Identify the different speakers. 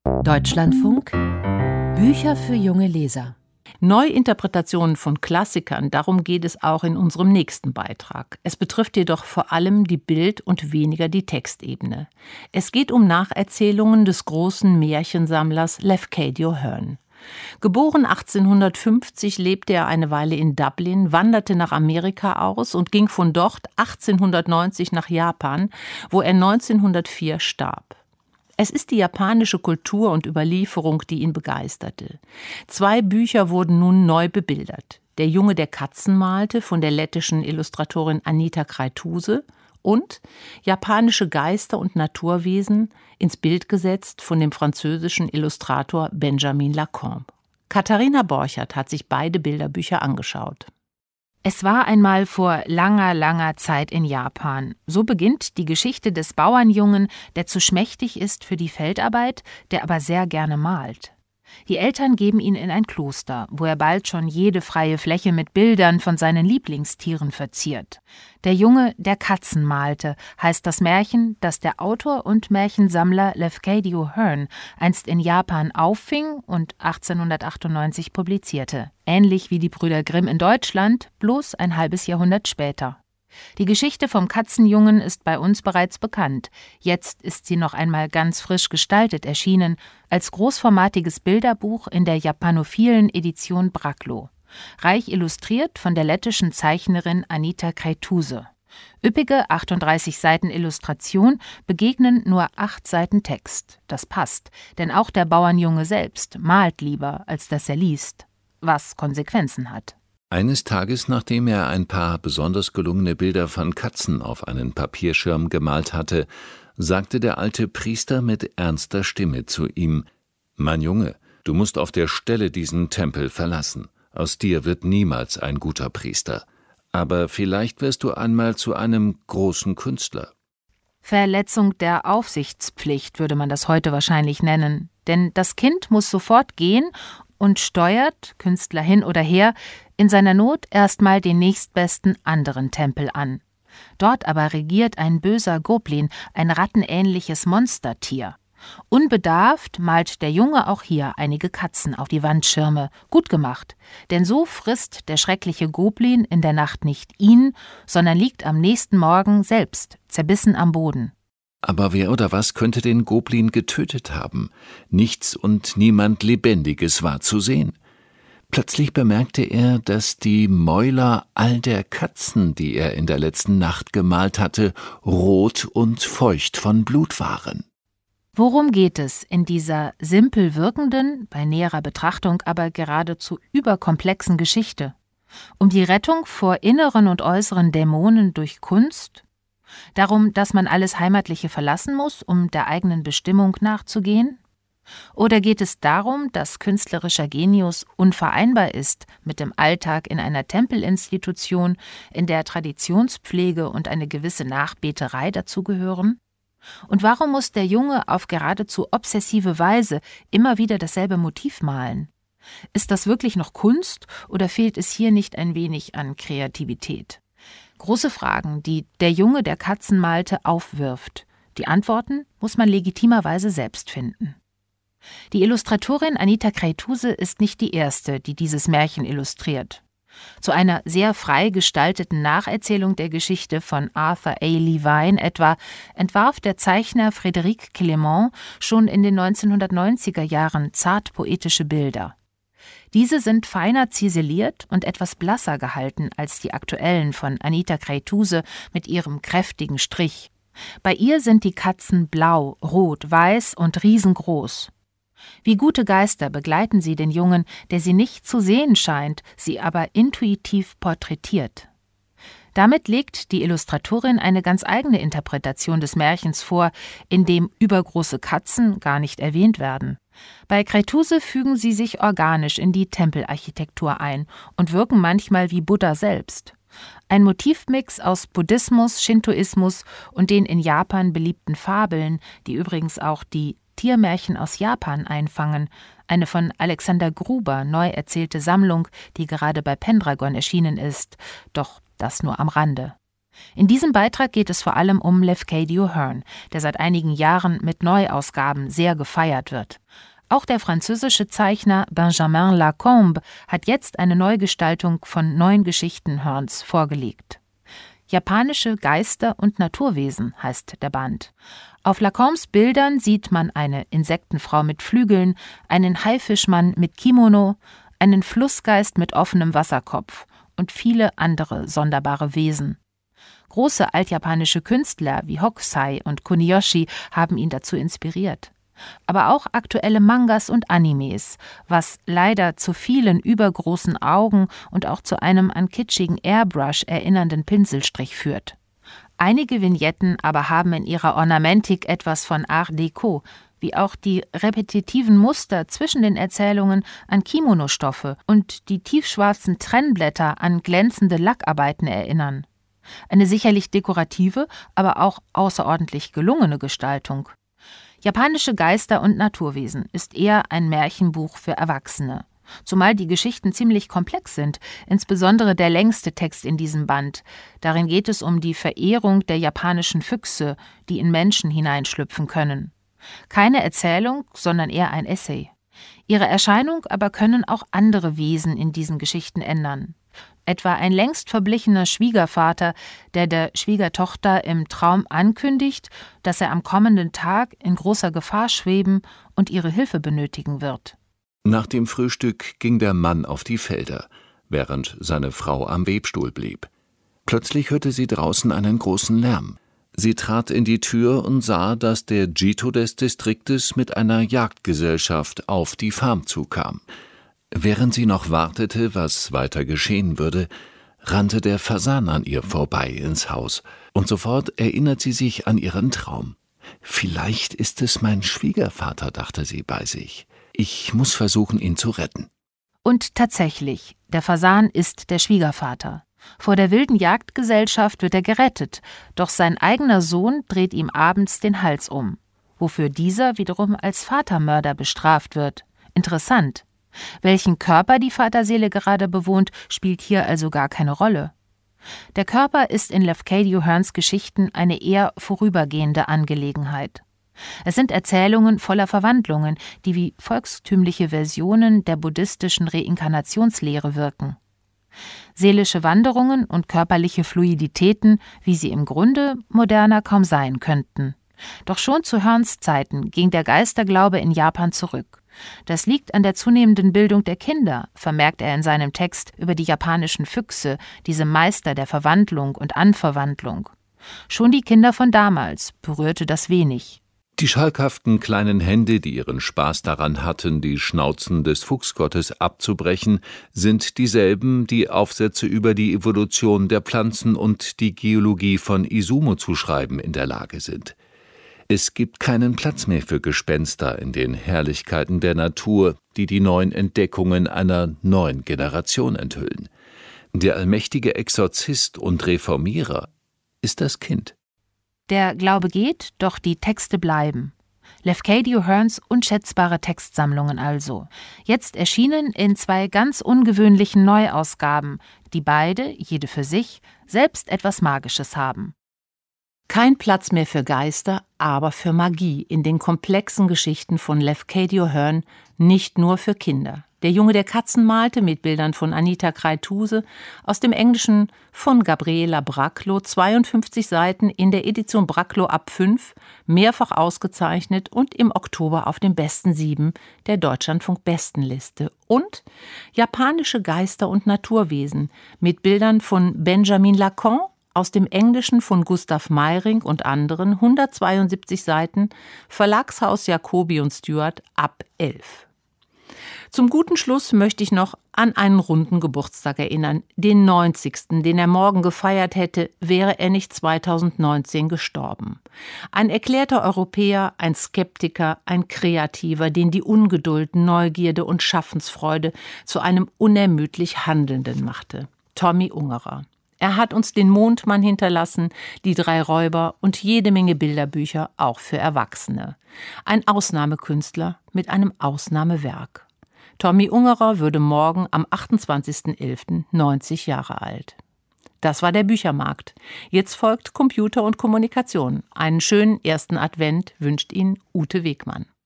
Speaker 1: Deutschlandfunk Bücher für junge Leser.
Speaker 2: Neuinterpretationen von Klassikern, darum geht es auch in unserem nächsten Beitrag. Es betrifft jedoch vor allem die Bild- und weniger die Textebene. Es geht um Nacherzählungen des großen Märchensammlers Lafcadio Hearn. Geboren 1850 lebte er eine Weile in Dublin, wanderte nach Amerika aus und ging von dort 1890 nach Japan, wo er 1904 starb. Es ist die japanische Kultur und Überlieferung, die ihn begeisterte. 2 Bücher wurden nun neu bebildert. Der Junge, der Katzen malte, von der lettischen Illustratorin Anita Kreituse, und Japanische Geister und Naturwesen, ins Bild gesetzt von dem französischen Illustrator Benjamin Lacombe. Katharina Borchert hat sich beide Bilderbücher angeschaut.
Speaker 3: Es war einmal vor langer, langer Zeit in Japan. So beginnt die Geschichte des Bauernjungen, der zu schmächtig ist für die Feldarbeit, der aber sehr gerne malt. Die Eltern geben ihn in ein Kloster, wo er bald schon jede freie Fläche mit Bildern von seinen Lieblingstieren verziert. Der Junge, der Katzen malte, heißt das Märchen, das der Autor und Märchensammler Lafcadio Hearn einst in Japan auffing und 1898 publizierte. Ähnlich wie die Brüder Grimm in Deutschland, bloß ein halbes Jahrhundert später. Die Geschichte vom Katzenjungen ist bei uns bereits bekannt. Jetzt ist sie noch einmal ganz frisch gestaltet erschienen, als großformatiges Bilderbuch in der japanophilen Edition Braclo. Reich illustriert von der lettischen Zeichnerin Anita Kreituse. Üppige 38 Seiten Illustration begegnen nur 8 Seiten Text. Das passt, denn auch der Bauernjunge selbst malt lieber, als dass er liest, was Konsequenzen hat.
Speaker 4: Eines Tages, nachdem er ein paar besonders gelungene Bilder von Katzen auf einen Papierschirm gemalt hatte, sagte der alte Priester mit ernster Stimme zu ihm: »Mein Junge, du musst auf der Stelle diesen Tempel verlassen. Aus dir wird niemals ein guter Priester. Aber vielleicht wirst du einmal zu einem großen Künstler.«
Speaker 3: Verletzung der Aufsichtspflicht würde man das heute wahrscheinlich nennen. Denn das Kind muss sofort gehen und steuert, Künstler hin oder her, in seiner Not erstmal den nächstbesten anderen Tempel an. Dort aber regiert ein böser Goblin, ein rattenähnliches Monstertier. Unbedarft malt der Junge auch hier einige Katzen auf die Wandschirme. Gut gemacht, denn so frisst der schreckliche Goblin in der Nacht nicht ihn, sondern liegt am nächsten Morgen selbst, zerbissen am Boden.
Speaker 4: Aber wer oder was könnte den Goblin getötet haben? Nichts und niemand Lebendiges war zu sehen. Plötzlich bemerkte er, dass die Mäuler all der Katzen, die er in der letzten Nacht gemalt hatte, rot und feucht von Blut waren.
Speaker 3: Worum geht es in dieser simpel wirkenden, bei näherer Betrachtung aber geradezu überkomplexen Geschichte? Um die Rettung vor inneren und äußeren Dämonen durch Kunst? Darum, dass man alles Heimatliche verlassen muss, um der eigenen Bestimmung nachzugehen? Oder geht es darum, dass künstlerischer Genius unvereinbar ist mit dem Alltag in einer Tempelinstitution, in der Traditionspflege und eine gewisse Nachbeterei dazugehören? Und warum muss der Junge auf geradezu obsessive Weise immer wieder dasselbe Motiv malen? Ist das wirklich noch Kunst oder fehlt es hier nicht ein wenig an Kreativität? Große Fragen, die der Junge, der Katzen malte, aufwirft. Die Antworten muss man legitimerweise selbst finden. Die Illustratorin Anita Kreituse ist nicht die erste, die dieses Märchen illustriert. Zu einer sehr frei gestalteten Nacherzählung der Geschichte von Arthur A. Levine etwa entwarf der Zeichner Frédéric Clément schon in den 1990er Jahren zart poetische Bilder. Diese sind feiner ziseliert und etwas blasser gehalten als die aktuellen von Anita Kreituse mit ihrem kräftigen Strich. Bei ihr sind die Katzen blau, rot, weiß und riesengroß. Wie gute Geister begleiten sie den Jungen, der sie nicht zu sehen scheint, sie aber intuitiv porträtiert. Damit legt die Illustratorin eine ganz eigene Interpretation des Märchens vor, in dem übergroße Katzen gar nicht erwähnt werden. Bei Kreituse fügen sie sich organisch in die Tempelarchitektur ein und wirken manchmal wie Buddha selbst. Ein Motivmix aus Buddhismus, Shintoismus und den in Japan beliebten Fabeln, die übrigens auch die Tiermärchen aus Japan einfangen, eine von Alexander Gruber neu erzählte Sammlung, die gerade bei Pendragon erschienen ist, doch das nur am Rande. In diesem Beitrag geht es vor allem um Lafcadio Hearn, der seit einigen Jahren mit Neuausgaben sehr gefeiert wird. Auch der französische Zeichner Benjamin Lacombe hat jetzt eine Neugestaltung von 9 Geschichten Hearns vorgelegt. Japanische Geister und Naturwesen heißt der Band. Auf Lacombes Bildern sieht man eine Insektenfrau mit Flügeln, einen Haifischmann mit Kimono, einen Flussgeist mit offenem Wasserkopf und viele andere sonderbare Wesen. Große altjapanische Künstler wie Hokusai und Kuniyoshi haben ihn dazu inspiriert. Aber auch aktuelle Mangas und Animes, was leider zu vielen übergroßen Augen und auch zu einem an kitschigen Airbrush erinnernden Pinselstrich führt. Einige Vignetten aber haben in ihrer Ornamentik etwas von Art Deco, wie auch die repetitiven Muster zwischen den Erzählungen an Kimono-Stoffe und die tiefschwarzen Trennblätter an glänzende Lackarbeiten erinnern. Eine sicherlich dekorative, aber auch außerordentlich gelungene Gestaltung. Japanische Geister und Naturwesen ist eher ein Märchenbuch für Erwachsene. Zumal die Geschichten ziemlich komplex sind, insbesondere der längste Text in diesem Band. Darin geht es um die Verehrung der japanischen Füchse, die in Menschen hineinschlüpfen können. Keine Erzählung, sondern eher ein Essay. Ihre Erscheinung aber können auch andere Wesen in diesen Geschichten ändern. Etwa ein längst verblichener Schwiegervater, der Schwiegertochter im Traum ankündigt, dass er am kommenden Tag in großer Gefahr schweben und ihre Hilfe benötigen wird.
Speaker 4: Nach dem Frühstück ging der Mann auf die Felder, während seine Frau am Webstuhl blieb. Plötzlich hörte sie draußen einen großen Lärm. Sie trat in die Tür und sah, dass der Jito des Distriktes mit einer Jagdgesellschaft auf die Farm zukam. Während sie noch wartete, was weiter geschehen würde, rannte der Fasan an ihr vorbei ins Haus, und sofort erinnert sie sich an ihren Traum. »Vielleicht ist es mein Schwiegervater«, dachte sie bei sich. »Ich muss versuchen, ihn zu retten.«
Speaker 3: Und tatsächlich, der Fasan ist der Schwiegervater. Vor der wilden Jagdgesellschaft wird er gerettet, doch sein eigener Sohn dreht ihm abends den Hals um, wofür dieser wiederum als Vatermörder bestraft wird. Interessant. Welchen Körper die Vaterseele gerade bewohnt, spielt hier also gar keine Rolle. Der Körper ist in Lafcadio Hearns Geschichten eine eher vorübergehende Angelegenheit. Es sind Erzählungen voller Verwandlungen, die wie volkstümliche Versionen der buddhistischen Reinkarnationslehre wirken. Seelische Wanderungen und körperliche Fluiditäten, wie sie im Grunde moderner kaum sein könnten. Doch schon zu Hearns Zeiten ging der Geisterglaube in Japan zurück. Das liegt an der zunehmenden Bildung der Kinder, vermerkt er in seinem Text über die japanischen Füchse, diese Meister der Verwandlung und Anverwandlung. Schon die Kinder von damals berührte das wenig.
Speaker 4: Die schalkhaften kleinen Hände, die ihren Spaß daran hatten, die Schnauzen des Fuchsgottes abzubrechen, sind dieselben, die Aufsätze über die Evolution der Pflanzen und die Geologie von Izumo zu schreiben in der Lage sind. Es gibt keinen Platz mehr für Gespenster in den Herrlichkeiten der Natur, die die neuen Entdeckungen einer neuen Generation enthüllen. Der allmächtige Exorzist und Reformierer ist das Kind.
Speaker 3: Der Glaube geht, doch die Texte bleiben. Lafcadio Hearns unschätzbare Textsammlungen also. Jetzt erschienen in 2 ganz ungewöhnlichen Neuausgaben, die beide, jede für sich, selbst etwas Magisches haben.
Speaker 2: Kein Platz mehr für Geister, aber für Magie in den komplexen Geschichten von Lafcadio Hearn, nicht nur für Kinder. Der Junge, der Katzen malte, mit Bildern von Anita Kreituse, aus dem Englischen von Gabriela Braclo, 52 Seiten in der Edition Braclo ab 5, mehrfach ausgezeichnet und im Oktober auf den besten 7 der Deutschlandfunk-Bestenliste. Und Japanische Geister und Naturwesen mit Bildern von Benjamin Lacan, aus dem Englischen von Gustav Meiring und anderen, 172 Seiten, Verlagshaus Jacobi und Stewart ab 11. Zum guten Schluss möchte ich noch an einen runden Geburtstag erinnern, den 90., den er morgen gefeiert hätte, wäre er nicht 2019 gestorben. Ein erklärter Europäer, ein Skeptiker, ein Kreativer, den die Ungeduld, Neugierde und Schaffensfreude zu einem unermüdlich Handelnden machte. Tommy Ungerer. Er hat uns den Mondmann hinterlassen, die 3 Räuber und jede Menge Bilderbücher, auch für Erwachsene. Ein Ausnahmekünstler mit einem Ausnahmewerk. Tommy Ungerer würde morgen am 28.11. 90 Jahre alt. Das war der Büchermarkt. Jetzt folgt Computer und Kommunikation. Einen schönen ersten Advent wünscht Ihnen Ute Wegmann.